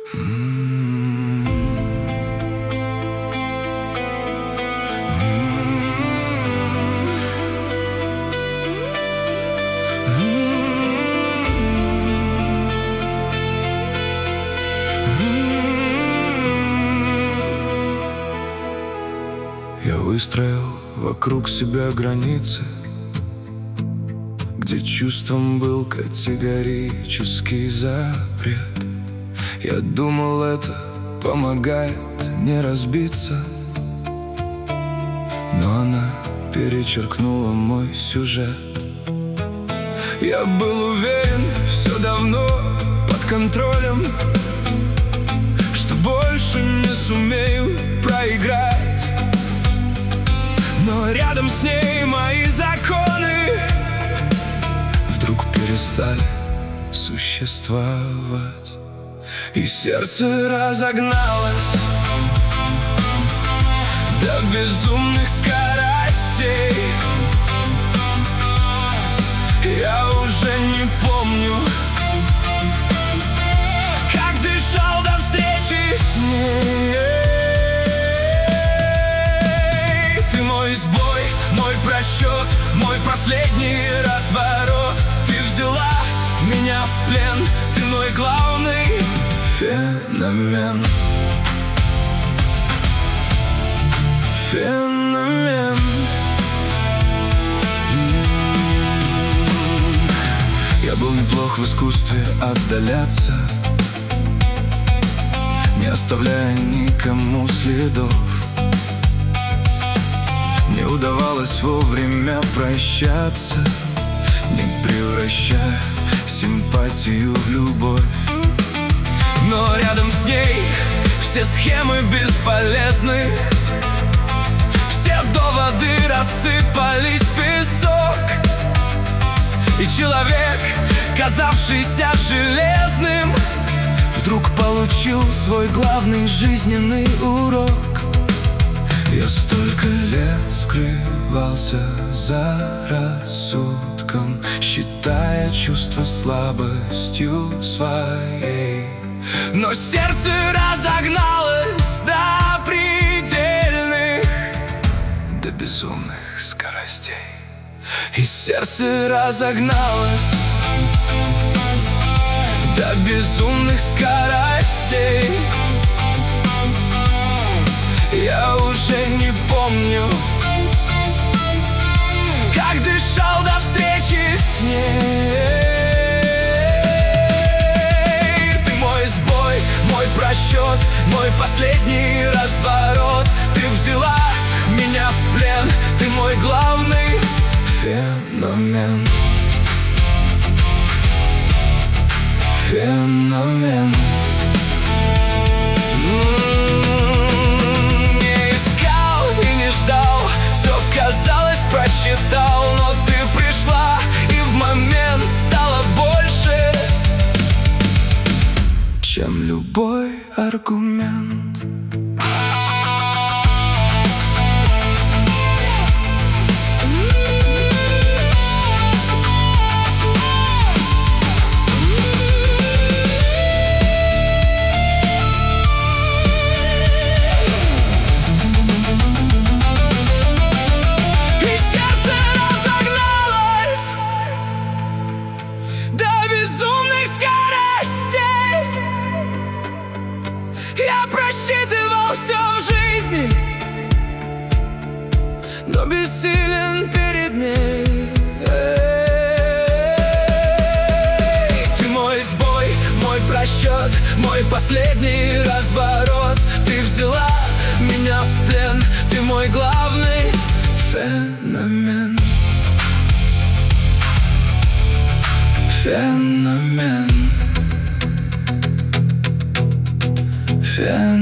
Я выстроил вокруг себя границы, где чувством был категорический запрет. Я думал, это помогает не разбиться, но она перечеркнула мой сюжет. Я был уверен, все давно под контролем, что больше не сумею проиграть. Но рядом с ней мои законы вдруг перестали существовать, и сердце разогналось до безумных скоростей. Я уже не помню, как дышал до встречи с ней. Ты мой сбой, мой просчет, мой последний разворот. Ты взяла меня в плен, ты мой главный феномен. Феномен. Я был неплох в искусстве отдаляться, не оставляя никому следов. Не удавалось вовремя прощаться, не превращая симпатию в любовь. Но рядом с ней все схемы бесполезны, все доводы рассыпались в песок. И человек, казавшийся железным, вдруг получил свой главный жизненный урок. Я столько лет скрывался за рассудком, считая чувства слабостью своей. Но сердце разогналось до предельных, до безумных скоростей. И сердце разогналось до безумных скоростей. Я уже не помню, как дышал до встречи с ней. Ты мой сбой, мой просчет, мой последний разворот. Ты взяла меня в плен, ты мой главный феномен. Феномен. Казалось, просчитал, но ты пришла, и в момент стало больше, чем любой аргумент. Я просчитывал все в жизни, но бессилен перед ней. Ты мой сбой, мой просчет, мой последний разворот. Ты взяла меня в плен, ты мой главный феномен. Феномен. Феномен.